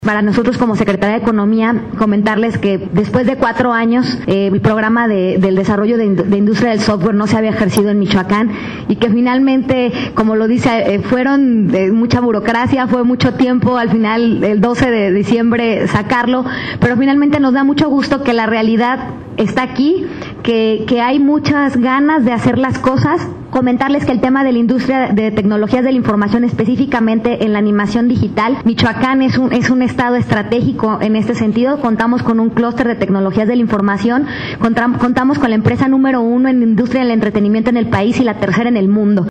Para nosotros como Secretaría de Economía, comentarles que después de 4 años el programa del desarrollo de industria del software no se había ejercido en Michoacán y que finalmente, como lo dice, fueron mucha burocracia, fue mucho tiempo, al final el 12 de diciembre sacarlo, pero finalmente nos da mucho gusto que la realidad está aquí, que hay muchas ganas de hacer las cosas. Comentarles que el tema de la industria de tecnologías de la información, específicamente en la animación digital, Michoacán es un estado estratégico en este sentido. Contamos con un clúster de tecnologías de la información, contamos con la empresa número 1 en industria del entretenimiento en el país y la tercera en el mundo.